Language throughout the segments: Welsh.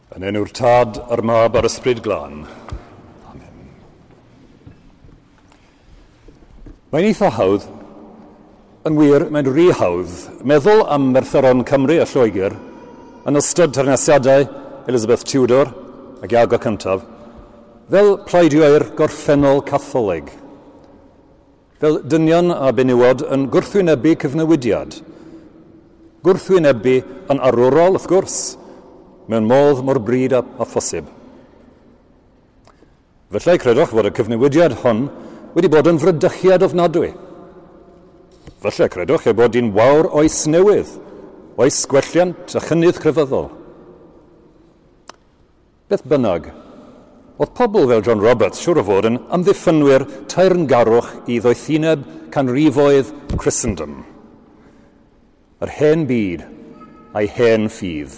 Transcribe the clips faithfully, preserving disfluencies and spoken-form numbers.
Yn enw'r Tad, a'r Mab a'r Ysbryd Glân. Amen. Mae'n eitha hawdd, yn wir, mae'n rhy hawdd, meddwl am Merthyron Cymru a Lloegr yn ystod teyrnasiadau Elizabeth Tudor ac Iago cyntaf, fel plaidio'r gorffennol Catholig, fel dynion a benywod yn gwrthwynebu cyfnewidiad, gwrthwynebu yn arwrol, wrth gwrs, mewn modd mor bryd a, a phosib. Felly credwch fod y cyfnewidiad hon wedi bod yn frydychiad ofnadwy. Felly credwch ei bod hi'n wawr oes newydd, oes gwelliant a chynnydd crefyddol. Beth bynnag, oedd pobl fel John Roberts siwr o fod yn amddiffynwyr teyrngarwch i ddoethineb canrifoedd Christendom. Yr hen byd a'i hen ffydd.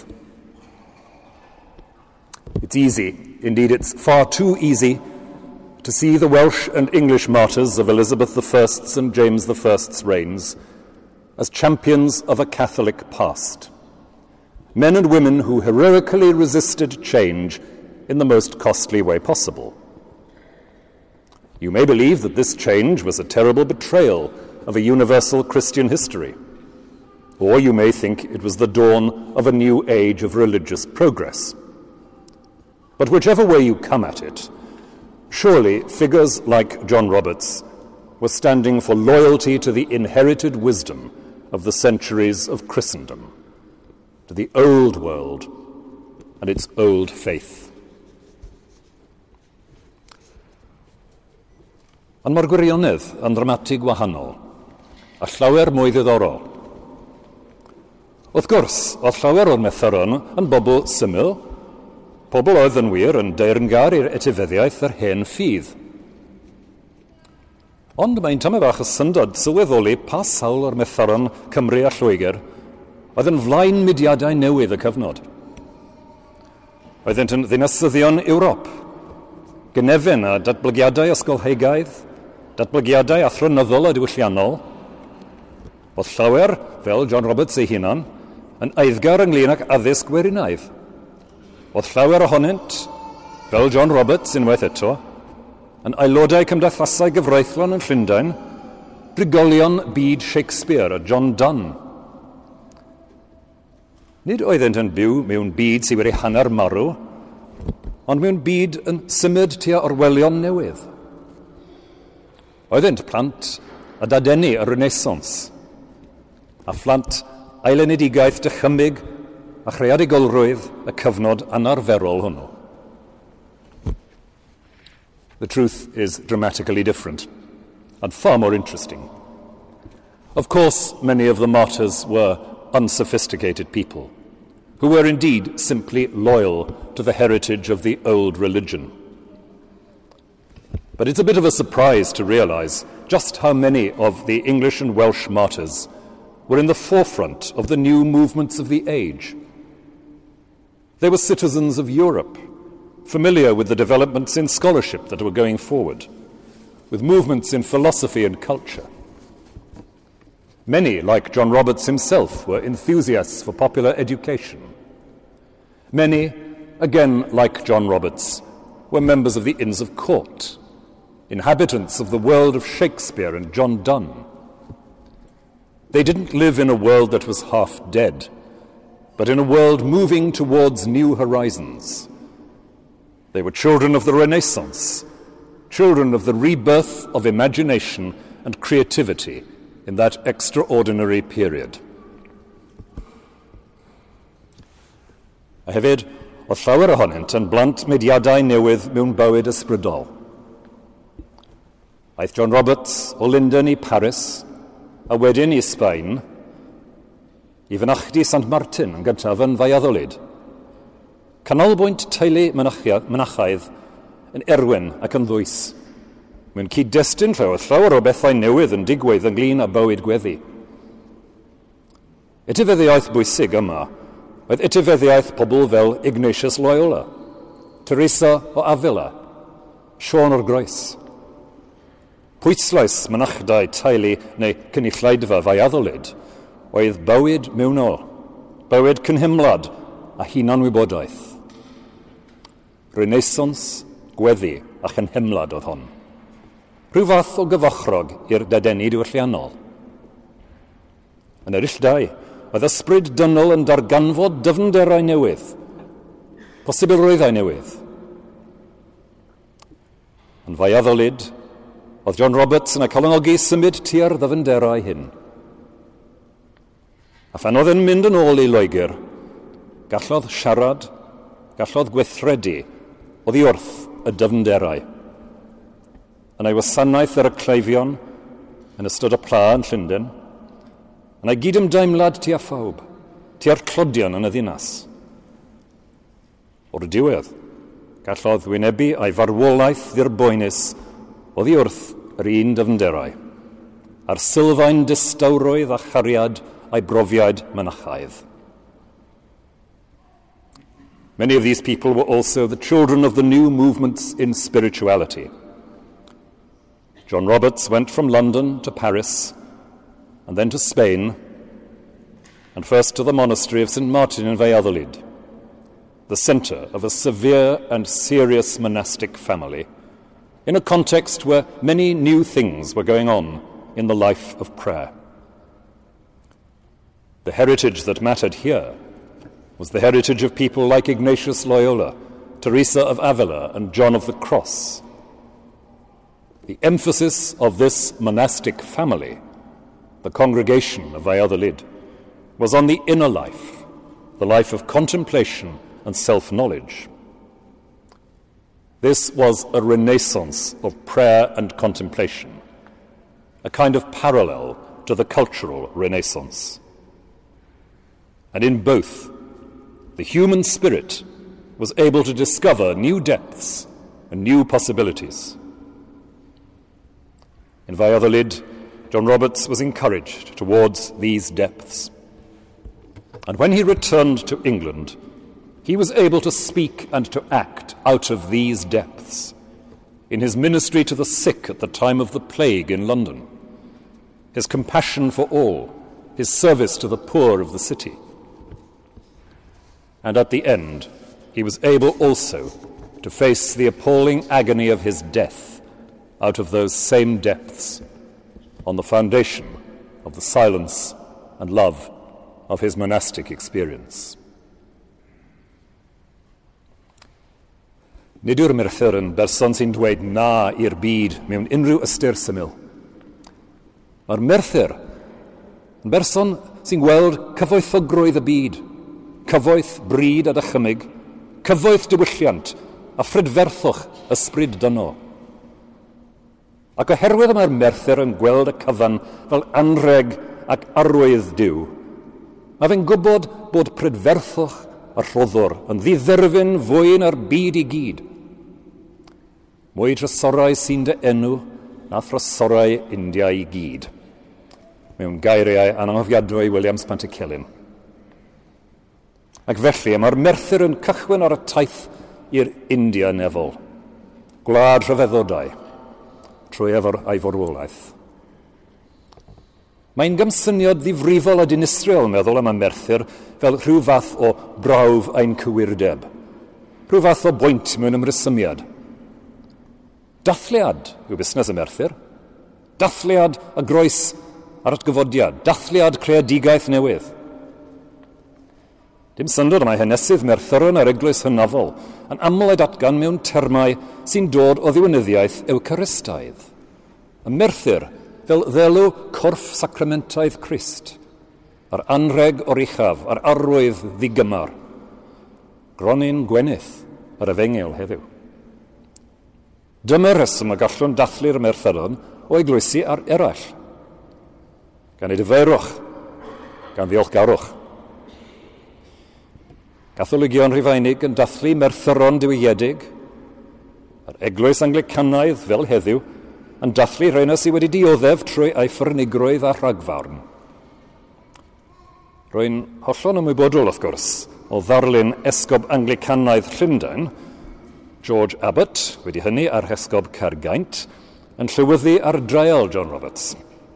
It's easy, indeed it's far too easy, to see the Welsh and English martyrs of Elizabeth the First's and James the First's reigns as champions of a Catholic past. Men and women who heroically resisted change in the most costly way possible. You may believe that this change was a terrible betrayal of a universal Christian history, or you may think it was the dawn of a new age of religious progress. But whichever way you come at it, surely figures like John Roberts were standing for loyalty to the inherited wisdom of the centuries of Christendom, to the old world and its old faith. Ond mae'r gwirionedd yn dramatig wahanol, a llawer mwy ddiddorol. Wrth gwrs, oedd llawer o'r Merthyron yn bobl syml, pobl oedd yn wir yn deyrngar i'r etifeddiaeth yr hen ffydd. Ond mae'n tamed bach y syndod sylweddoli pa sawl o'r Merthyron Cymru a Lloegr oedd yn flaen mudiadau newydd y cyfnod. Oeddent yn ddinasyddion Ewrop, gynefin a datblygiadau ysgolheigaidd, datblygiadau athronyddol a diwylliannol. Oedd llawer, fel John Roberts ei hunan, yn eiddgar ynglyn ag addysg gwerinaidd. Oedd llawer ohonynt, fel John Roberts unwaith eto, yn aelodau cymdeithasau gyfreithlon yn Llundain, brigolion byd Shakespeare a John Donne. Nid oeddent yn byw mewn byd sydd wedi hanner marw, ond mewn byd yn symud tua orwelion newydd. Oeddent plant a dadeni y Renaissance, a phlant ailenedigaeth dychymyg a chreadigolrwydd y cyfnod anarferol hwnnw. The truth is dramatically different and far more interesting. Of course, many of the martyrs were unsophisticated people who were indeed simply loyal to the heritage of the old religion. But it's a bit of a surprise to realize just how many of the English and Welsh martyrs were in the forefront of the new movements of the age. They were citizens of Europe, familiar with the developments in scholarship that were going forward, with movements in philosophy and culture. Many, like John Roberts himself, were enthusiasts for popular education. Many, again like John Roberts, were members of the Inns of Court, inhabitants of the world of Shakespeare and John Donne. They didn't live in a world that was half dead, but in a world moving towards new horizons. They were children of the Renaissance, children of the rebirth of imagination and creativity in that extraordinary period. A hefyd, oedd llawer ohonynt yn blant mediadau newydd mewn bywyd ysbrydol. Aeth John Roberts o Llundain i Paris, a wedyn i Sbaen, i fynachdy Sant Martin yn gyntaf yn Valladolid. Canolbwynt teulu mynachaidd yn erwin ac yn ddwys. Mewn cyd-destun lle oedd llawer o bethau newydd yn digwydd ynglyn â bywyd gweddi. Etifeddiaeth bwysig yma oedd etifeddiaeth pobl fel Ignatius Loyola, Teresa o Avila, Siôn o'r Groes. Pwyslais mynachdau teulu neu cynulleidfa Valladolid oedd bywyd mewnol, bywyd cynhymlad a hunanwybodaeth. Renaissance, gweddi a chynhemlad oedd hon. Rhyw fath o gyfochrog i'r dadeni diwylliannol. Yn yr illtau, oedd ysbryd dynol yn darganfod dyfnderau newydd, posibilrwyddau newydd. Yn faiaddolid, oedd John Roberts yn y calongogi symud tua'r ddyfnderau hyn. A phan oedd yn mynd yn ôl i Loegr, gallodd siarad, gallodd gweithredu, oddi wrth y dyfnderau. Yn ei wasanaeth ar y cleifion, yn ystod y pla yn Llundain, yn ei gydymdeimlad tua phawb, tua'r clodion yn y ddinas. O'r diwedd, gallodd wynebu a'i farwolaeth ddirboenus oddi wrth yr un dyfnderau, a'r sylfaen distawrwydd a chariad a'i brofiad mynachaidd. Many of these people were also the children of the new movements in spirituality. John Roberts went from London to Paris and then to Spain, and first to the monastery of Saint Martin in Valladolid, the centre of a severe and serious monastic family, in a context where many new things were going on in the life of prayer. The heritage that mattered here was the heritage of people like Ignatius Loyola, Teresa of Avila, and John of the Cross. The emphasis of this monastic family, the congregation of Valladolid, was on the inner life, the life of contemplation and self-knowledge. This was a renaissance of prayer and contemplation, a kind of parallel to the cultural renaissance. And in both, the human spirit was able to discover new depths and new possibilities. In Valladolid, John Roberts was encouraged towards these depths. And when he returned to England, he was able to speak and to act out of these depths in his ministry to the sick at the time of the plague in London, his compassion for all, his service to the poor of the city. And at the end, he was able also to face the appalling agony of his death out of those same depths on the foundation of the silence and love of his monastic experience. Nid yw'r Merthyr yn berson sy'n dweud na i'r byd mewn unrhyw ystyr syml. Mae'r Merthyr yn berson sy'n gweld cyfoethogrwydd y byd, cyfoeth bryd a dychymyg, cyfoeth diwylliant a phrydferthwch ysbryd dynol. Ac oherwydd mae'r Merthyr yn gweld y cyfan fel anreg ac arwydd Duw, mae fe'n gwybod bod prydferthwch a rhoddwr yn ddidderfyn fwy na'r byd i gyd. Mwy trysorau sy'n dy enw na thrysorau India i gyd, mewn gairiau anangofiadwy Williams Pantycelyn. Ac felly mae'r Merthyr yn cychwyn ar y taith i'r India nefol, gwlad rhyfeddodau, trwy efo'r ei farwolaeth. Mae'n gymsyniad ddifrifol a dinistriol meddwl am y Merthyr fel rhyw fath o brawf ein cywirdeb, rhyw fath o bwynt mewn ymrysymiad. Dathliad yw busnes y Merthyr, dathliad a groes ar atgyfodiad, dathliad creadigaeth newydd. Dim syndod mae hanesydd Merthyron ar eglwys hynafol yn aml ei datgan mewn termau sy'n dod o ddiwynyddiaeth Ewcaristaidd. Y Merthyr fel ddelw corff sacramentaidd Crist, a'r anreg o'r uchaf, a'r arwydd ddigymar, gronyn gwenydd ar efengil heddiw. Dyma'r rheswm y gallwn dathlu'r Merthyron o eglwysi ar eraill, gan ei dyfeirwch, gan ddiolchgarwch. Gatholigion Rhufeinig yn dathlu Merthyron diwygiedig, a'r eglwys Anglicanaidd fel heddiw yn dathlu rhain sydd wedi dioddef trwy ei ffyrnigrwydd a rhagfarn. Rwy'n hollol ymwybodol, wrth gwrs, o ddarlun esgob Anglicanaidd Llundain, George Abbott, wedi hynny ar hesgob Caergaint, yn llywyddu ar drael John Roberts.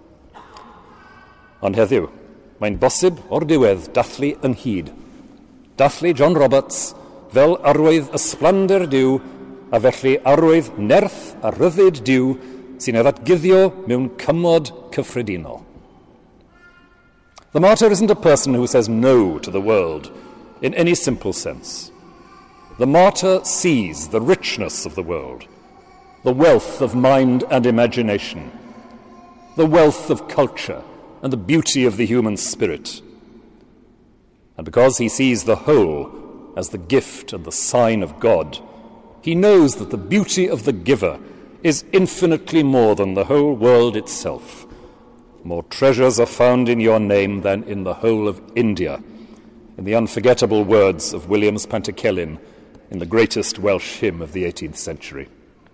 Ond heddiw, mae'n bosib o'r diwedd dathlu yn hyd. Dathlu John Roberts fel arwydd ysblander Duw, a felly arwydd nerth a rhyddid Duw sy'n ei ddatguddio mewn cymod cyffredinol. The martyr isn't a person who says no to the world in any simple sense. The martyr sees the richness of the world, the wealth of mind and imagination, the wealth of culture and the beauty of the human spirit. And because he sees the whole as the gift and the sign of God, he knows that the beauty of the giver is infinitely more than the whole world itself. More treasures are found in your name than in the whole of India, in the unforgettable words of Williams Pantycelyn in the greatest Welsh hymn of the eighteenth century.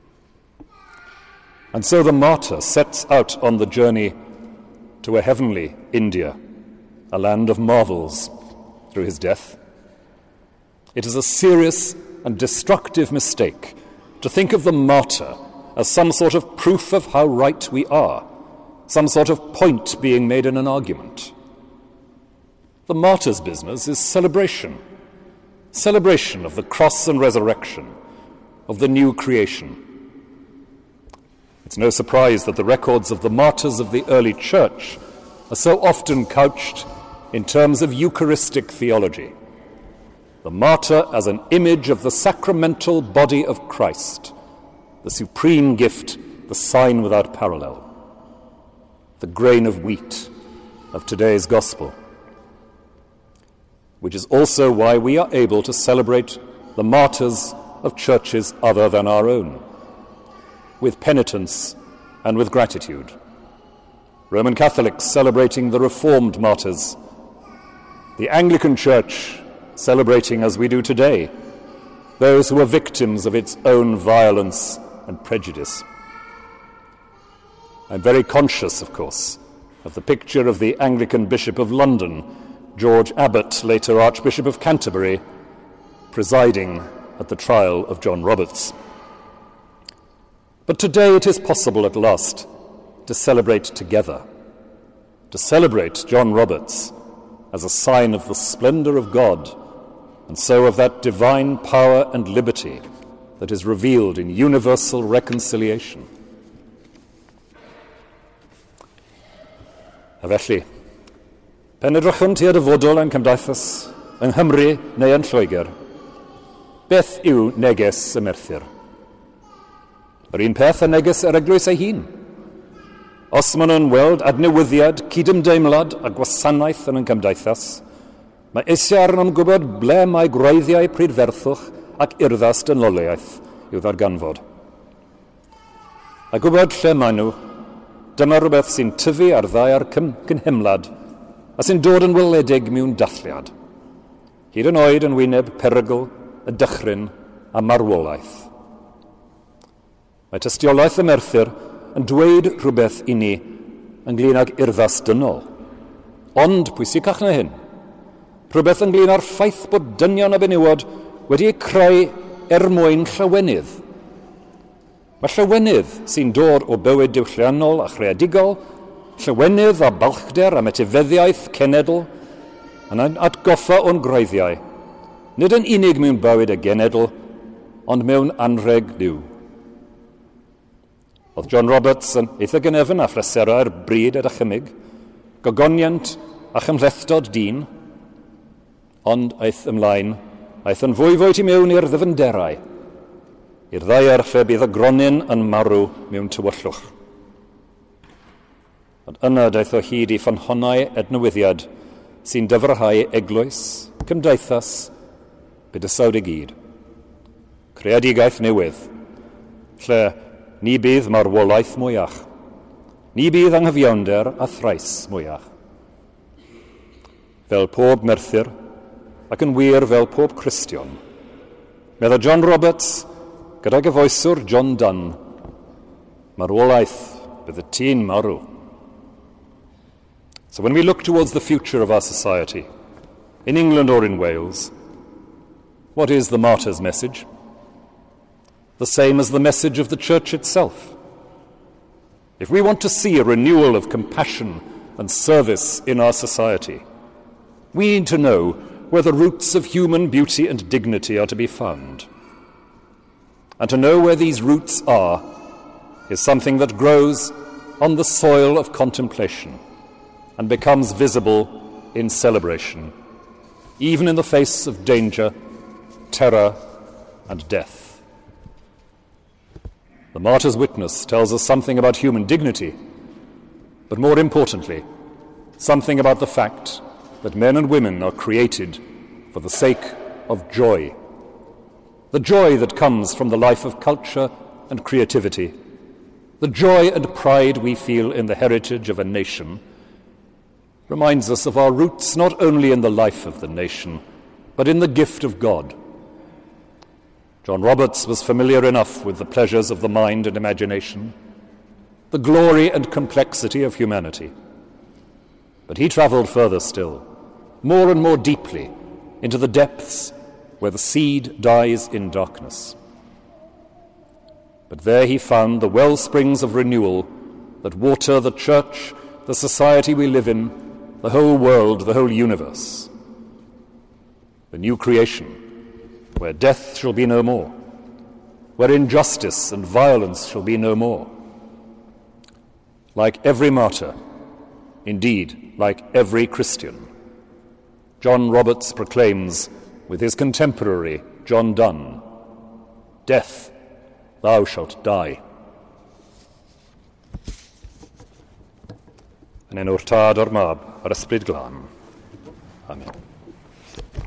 And so the martyr sets out on the journey to a heavenly India, a land of marvels, through his death. It is a serious and destructive mistake to think of the martyr as some sort of proof of how right we are, some sort of point being made in an argument. The martyr's business is celebration, celebration of the cross and resurrection, of the new creation. It's no surprise that the records of the martyrs of the early church are so often couched in terms of Eucharistic theology. The martyr as an image of the sacramental body of Christ, the supreme gift, the sign without parallel, the grain of wheat of today's gospel, which is also why we are able to celebrate the martyrs of churches other than our own, with penitence and with gratitude. Roman Catholics celebrating the Reformed martyrs, the Anglican Church celebrating, as we do today, those who are victims of its own violence and prejudice. I'm very conscious, of course, of the picture of the Anglican Bishop of London, George Abbott, later Archbishop of Canterbury, presiding at the trial of John Roberts. But today it is possible at last to celebrate together, to celebrate John Roberts as a sign of the splendor of God, and so of that divine power and liberty that is revealed in universal reconciliation. A felly, pen edrychwn tua'r dyfodol yn cymdeithas yng Nghymru neu yn Lloegr, beth yw neges y Merthyr? Yr un peth a neges yr eglwys ei hun. Os maen nhw'n weld adnewyddiad, cydymdeimlad a gwasanaeth yn y cymdeithas, mae eisiau arnom gwybod ble mae gwreiddiau prydferthwch ac urddas dynoliaeth i'w ddarganfod. A gwybod lle maen nhw, dyma rhywbeth sy'n tyfu ar ddau'r cynhymlad a sy'n dod yn weledig mewn dathliad, hyd yn oed yn wyneb perygl, y dychryn a marwolaeth. Mae tystiolaeth y Merthyr yn dweud rhywbeth i ni ynglyn ag urddas dynol. Ond, pwysicach na hyn, rhywbeth ynglyn â'r ffaith bod dynion a benywod wedi eu creu er mwyn llawenydd. Mae llawenydd sy'n dod o bywyd diwylliannol a chreadigol, llawenydd a balchder am etifeddiaeth cenedl, yn atgoffa o'n groeddiau, nid yn unig mewn bywyd y genedl, ond mewn anrheg Duw. Oedd John Roberts yn eitha gynefyn a phleserau'r bryd ar y chymig, gogoniant a chymhlethdod dyn, ond aeth ymlaen, aeth yn fwy fwy tu mewn i'r ddyfynderau, i'r ddau lle bydd y gronyn yn marw mewn tywyllwch. Ond yna daeth o hyd i ffynhonnau adnewyddiad sy'n dyfrhau eglwys, cymdeithas, bydysawd i gyd. Creadigaeth newydd, lle ni bydd marwolaeth mwyach, ni bydd anghyfiawnder a thrais mwyach. Fel pob Merthyr, ac yn wir fel pob Cristion, medda John Roberts gyda gyfoeswr John Donne, marwolaeth bydd y tîn marw. So when we look towards the future of our society, in England or in Wales, what is the martyr's message? The same as the message of the Church itself. If we want to see a renewal of compassion and service in our society, we need to know where the roots of human beauty and dignity are to be found. And to know where these roots are is something that grows on the soil of contemplation and becomes visible in celebration, even in the face of danger, terror, and death. The martyr's witness tells us something about human dignity, but more importantly, something about the fact that men and women are created for the sake of joy. The joy that comes from the life of culture and creativity, the joy and pride we feel in the heritage of a nation, reminds us of our roots not only in the life of the nation, but in the gift of God. John Roberts was familiar enough with the pleasures of the mind and imagination, the glory and complexity of humanity. But he traveled further still, more and more deeply into the depths where the seed dies in darkness. But there he found the well springs of renewal that water the church, the society we live in, the whole world, the whole universe. The new creation, where death shall be no more, where injustice and violence shall be no more. Like every martyr, indeed, like every Christian, John Roberts proclaims with his contemporary, John Donne, "Death, thou shalt die." Yn enw'r Tad o'r Mab, yr Ysbryd Glân. Amen.